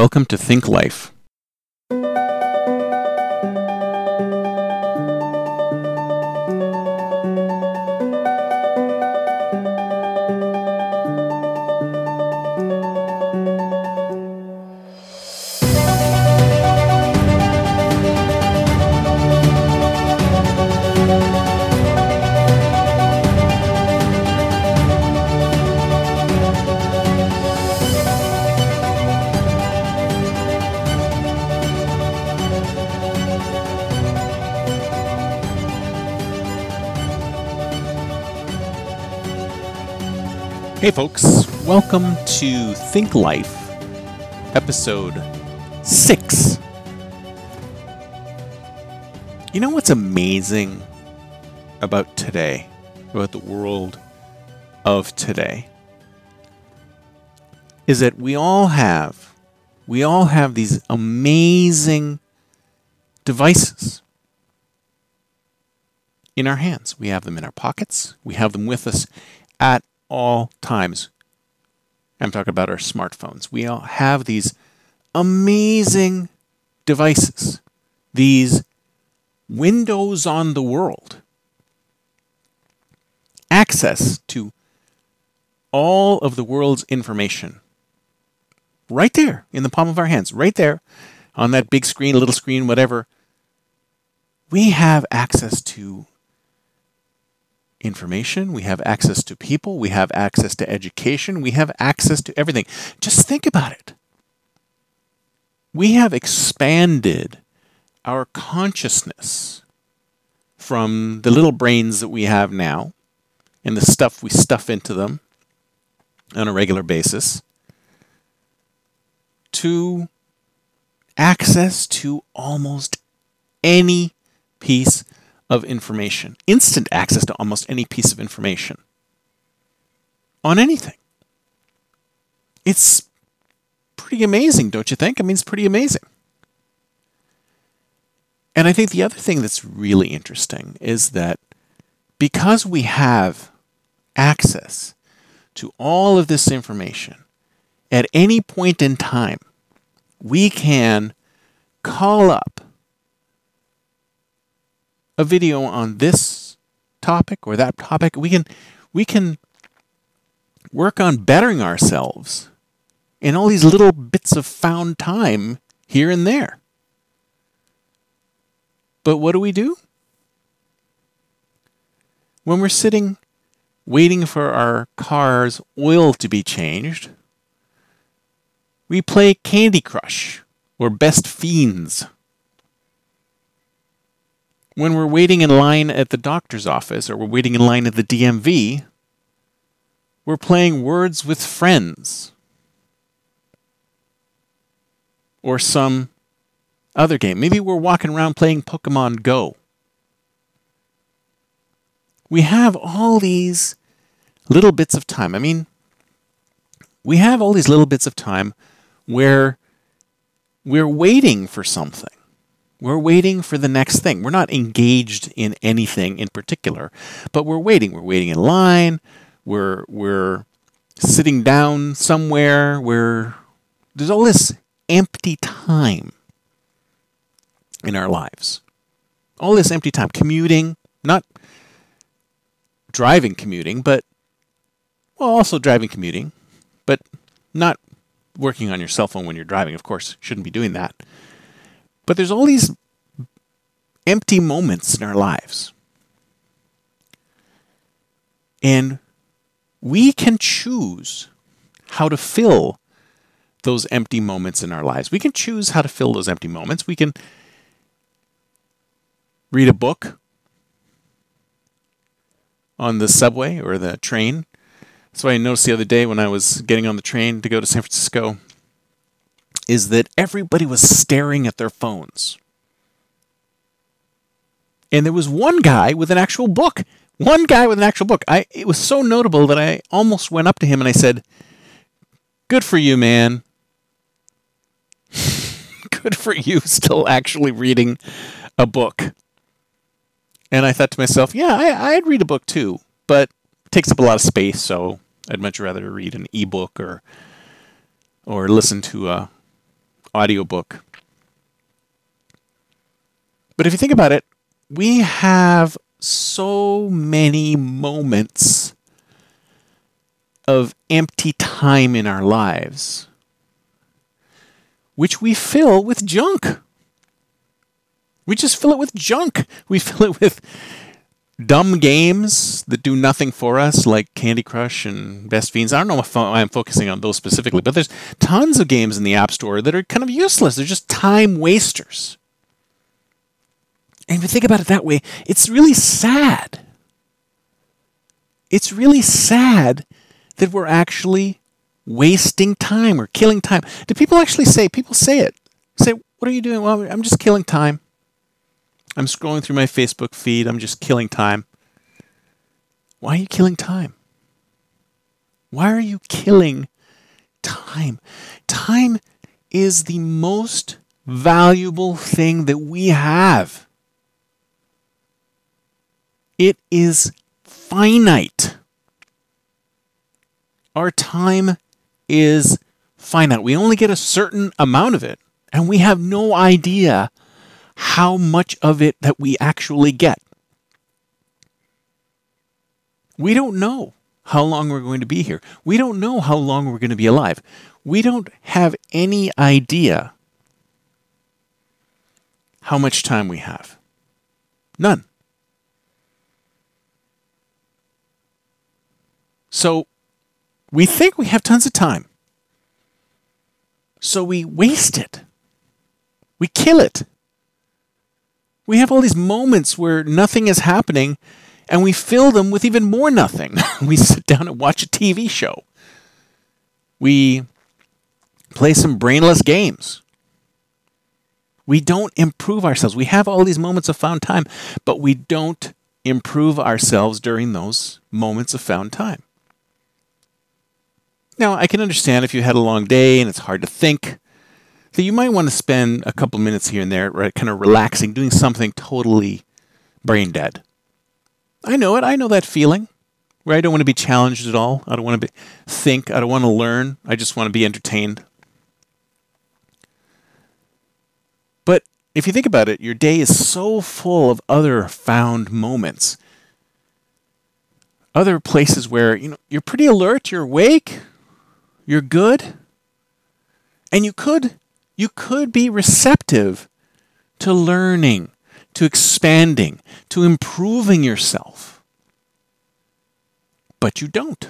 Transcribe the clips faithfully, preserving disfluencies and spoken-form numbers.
Welcome to Think Life. Hey folks, welcome to Think Life, episode six. You know what's amazing about today, about the world of today, is that we all have, we all have these amazing devices in our hands. We have them in our pockets. We have them with us at all times. I'm talking about our smartphones. We all have these amazing devices, these windows on the world, access to all of the world's information right there in the palm of our hands, right there on that big screen, little screen, whatever. We have access to information, we have access to people, we have access to education, we have access to everything. Just think about it. We have expanded our consciousness from the little brains that we have now and the stuff we stuff into them on a regular basis to access to almost any piece of information, instant access to almost any piece of information on anything. It's pretty amazing, don't you think? I mean, it's pretty amazing. And I think the other thing that's really interesting is that because we have access to all of this information at any point in time, we can call up a video on this topic or that topic. We can we can work on bettering ourselves in all these little bits of found time here and there. But what do we do? When we're sitting waiting for our car's oil to be changed, we play Candy Crush or Best Fiends. When we're waiting in line at the doctor's office or we're waiting in line at the D M V, we're playing Words with Friends or some other game. Maybe we're walking around playing Pokemon Go. We have all these little bits of time. I mean, we have all these little bits of time where we're waiting for something. We're waiting for the next thing. We're not engaged in anything in particular, but we're waiting. We're waiting in line. We're we're sitting down somewhere where there's all this empty time in our lives. All this empty time. Commuting, not driving commuting, but, well, also driving commuting, but not working on your cell phone when you're driving. Of course, shouldn't be doing that. But there's all these empty moments in our lives. And we can choose how to fill those empty moments in our lives. We can choose how to fill those empty moments. We can read a book on the subway or the train. That's what I noticed the other day when I was getting on the train to go to San Francisco, is that everybody was staring at their phones. And there was one guy with an actual book. One guy with an actual book. I it was so notable that I almost went up to him and I said, "Good for you, man. Good for you, still actually reading a book." And I thought to myself, yeah, I, I'd read a book too, but it takes up a lot of space, so I'd much rather read an ebook or or listen to a audiobook. But if you think about it, we have so many moments of empty time in our lives, which we fill with junk. We just fill it with junk. We fill it with dumb games that do nothing for us, like Candy Crush and Best Fiends. I don't know if I'm focusing on those specifically, but there's tons of games in the App Store that are kind of useless. They're just time wasters. And if you think about it that way, it's really sad. It's really sad that we're actually wasting time or killing time. Do people actually say, people say it, say, what are you doing? Well, I'm just killing time. I'm scrolling through my Facebook feed. I'm just killing time. Why are you killing time? Why are you killing time? Time is the most valuable thing that we have. It is finite. Our time is finite. We only get a certain amount of it, and we have no idea how much of it that we actually get. We don't know how long we're going to be here. We don't know how long we're going to be alive. We don't have any idea how much time we have. None. So we think we have tons of time. So we waste it. We kill it. We have all these moments where nothing is happening, and we fill them with even more nothing. We sit down and watch a T V show. We play some brainless games. We don't improve ourselves. We have all these moments of found time, but we don't improve ourselves during those moments of found time. Now, I can understand if you had a long day and it's hard to think, that you might want to spend a couple minutes here and there, right, kind of relaxing, doing something totally brain dead. I know it. I know that feeling where I don't want to be challenged at all. I don't want to be, think. I don't want to learn. I just want to be entertained. But if you think about it, your day is so full of other found moments. Other places where, you know, you're pretty alert, you're awake, you're good, and you could you could be receptive to learning, to expanding, to improving yourself. But you don't.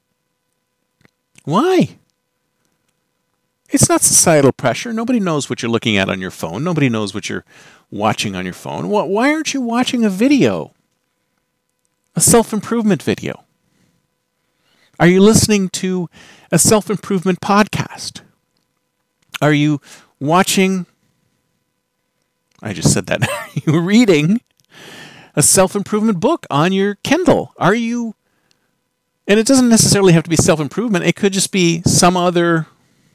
Why? It's not societal pressure. Nobody knows what you're looking at on your phone. Nobody knows what you're watching on your phone. Why aren't you watching a video? A self-improvement video? Are you listening to a self-improvement podcast? Are you watching, I just said that, are you reading a self-improvement book on your Kindle? Are you, and it doesn't necessarily have to be self-improvement, it could just be some other,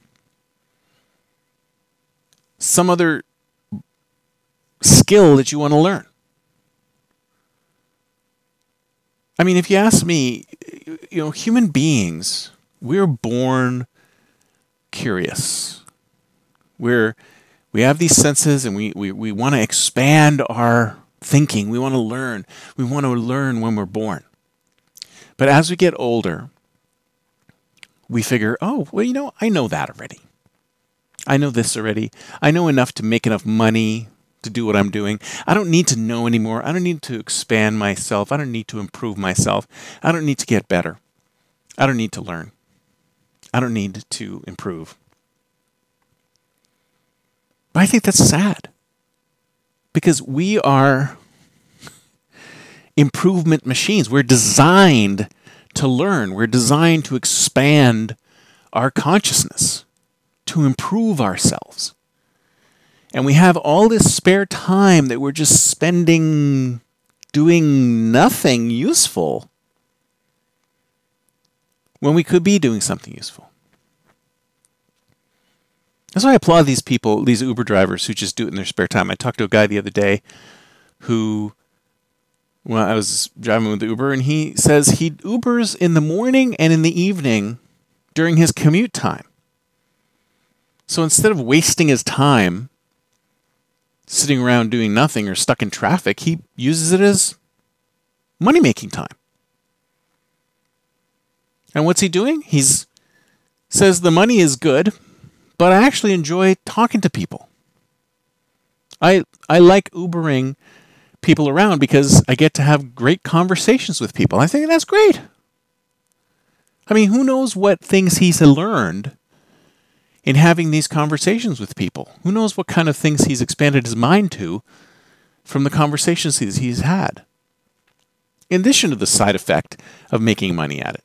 some other skill that you want to learn. I mean, if you ask me, you know, human beings, we're born curious. We're, we have these senses, and we, we, we want to expand our thinking. We want to learn. We want to learn when we're born. But as we get older, we figure, oh, well, you know, I know that already. I know this already. I know enough to make enough money to do what I'm doing. I don't need to know anymore. I don't need to expand myself. I don't need to improve myself. I don't need to get better. I don't need to learn. I don't need to improve. But I think that's sad, because we are improvement machines. We're designed to learn. We're designed to expand our consciousness, to improve ourselves. And we have all this spare time that we're just spending doing nothing useful when we could be doing something useful. That's why I applaud these people, these Uber drivers who just do it in their spare time. I talked to a guy the other day who, well, I was driving with Uber, and he says he Ubers in the morning and in the evening during his commute time. So instead of wasting his time sitting around doing nothing or stuck in traffic, he uses it as money-making time. And what's he doing? He's says the money is good, but I actually enjoy talking to people. I I like Ubering people around because I get to have great conversations with people. I think that's great. I mean, who knows what things he's learned in having these conversations with people? Who knows what kind of things he's expanded his mind to from the conversations he's, he's had? In addition to the side effect of making money at it.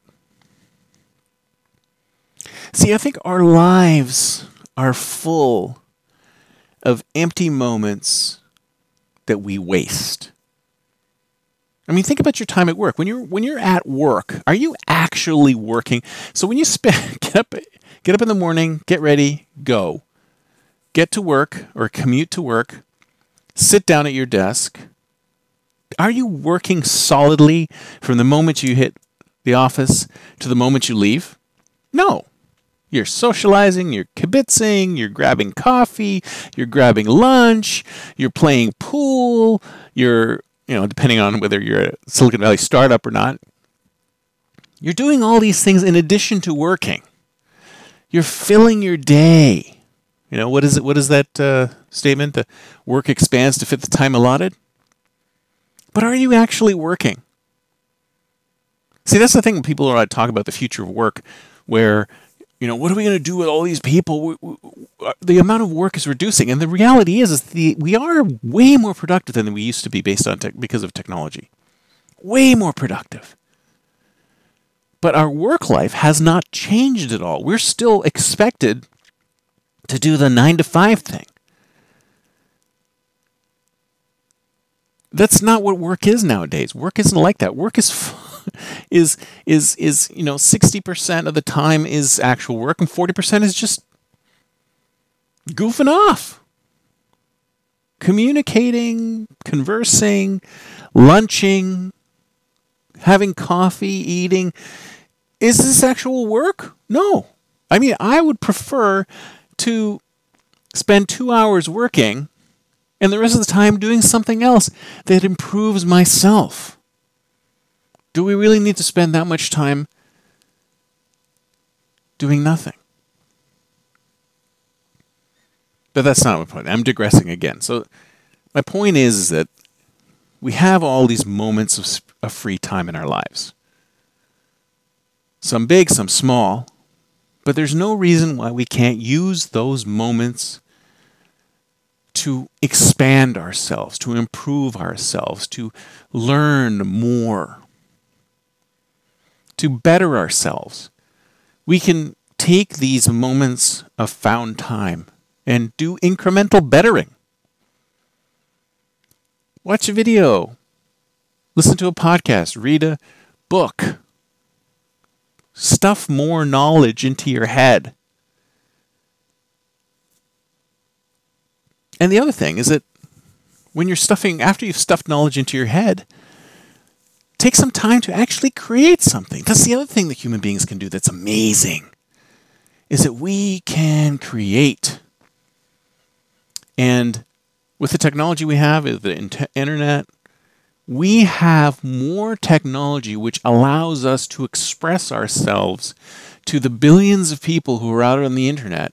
See, I think our lives are full of empty moments that we waste. I mean, think about your time at work. When you're when you're at work, are you actually working? So when you spend get up get up in the morning, get ready, go. Get to work or commute to work, sit down at your desk. Are you working solidly from the moment you hit the office to the moment you leave? No. You're socializing, you're kibitzing, you're grabbing coffee, you're grabbing lunch, you're playing pool, you're, you know, depending on whether you're a Silicon Valley startup or not, you're doing all these things in addition to working. You're filling your day. You know, what is it? What is that uh, statement? The work expands to fit the time allotted. But are you actually working? See, that's the thing when people are talk about the future of work, where, you know, what are we going to do with all these people? We, we, the amount of work is reducing, and the reality is, is the we are way more productive than we used to be based on tech because of technology. Way more productive. But our work life has not changed at all. We're still expected to do the nine to five thing. That's not what work is nowadays. Work isn't like that. Work is is is is you know sixty percent of the time is actual work and forty percent is just goofing off, communicating, conversing, lunching, having coffee, eating. Is this actual work? No. I mean, I would prefer to spend two hours working and the rest of the time doing something else that improves myself. Do we really need to spend that much time doing nothing? But that's not my point. I'm digressing again. So my point is, is that we have all these moments of, of free time in our lives. Some big, some small. But there's no reason why we can't use those moments to expand ourselves, to improve ourselves, to learn more, to better ourselves. We can take these moments of found time and do incremental bettering. Watch a video, listen to a podcast, read a book, stuff more knowledge into your head. And the other thing is that when you're stuffing, after you've stuffed knowledge into your head, take some time to actually create something. That's the other thing that human beings can do that's amazing, is that we can create. And with the technology we have, the internet, we have more technology which allows us to express ourselves to the billions of people who are out on the internet.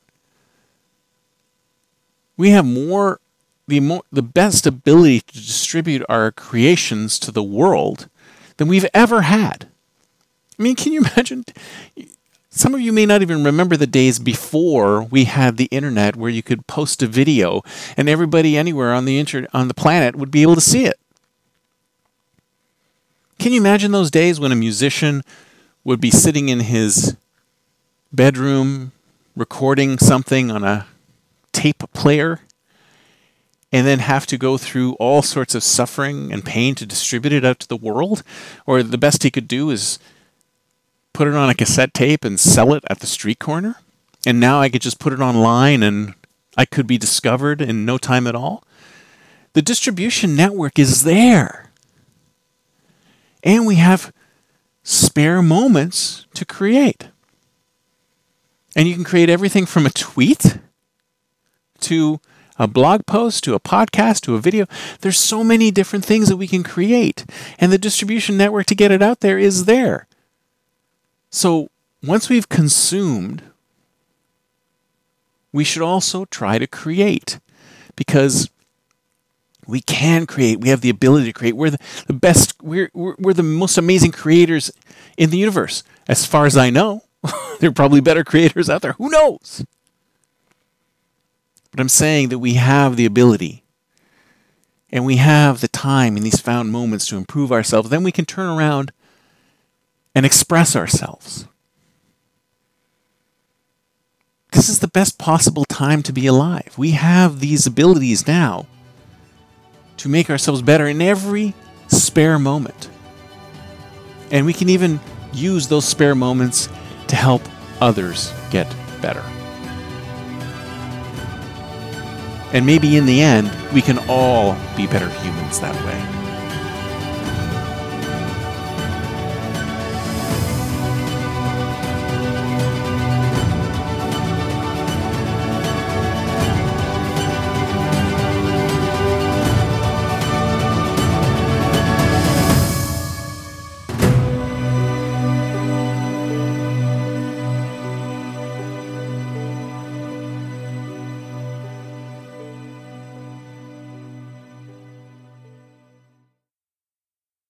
We have more, the more, the best ability to distribute our creations to the world than we've ever had. I mean, can you imagine? Some of you may not even remember the days before we had the internet where you could post a video and everybody anywhere on the inter- on the planet would be able to see it. Can you imagine those days when a musician would be sitting in his bedroom recording something on a tape player and then have to go through all sorts of suffering and pain to distribute it out to the world? Or the best he could do is put it on a cassette tape and sell it at the street corner? And now I could just put it online and I could be discovered in no time at all? The distribution network is there. And we have spare moments to create. And you can create everything from a tweet to a blog post, to a podcast, to a video. There's so many different things that we can create. And the distribution network to get it out there is there. So once we've consumed, we should also try to create. Because we can create. We have the ability to create. We're the, the best, we're, we're, we're the most amazing creators in the universe. As far as I know, there are probably better creators out there. Who knows? But I'm saying that we have the ability and we have the time in these found moments to improve ourselves. Then we can turn around and express ourselves. This is the best possible time to be alive. We have these abilities now to make ourselves better in every spare moment. And we can even use those spare moments to help others get better. And maybe in the end, we can all be better humans that way.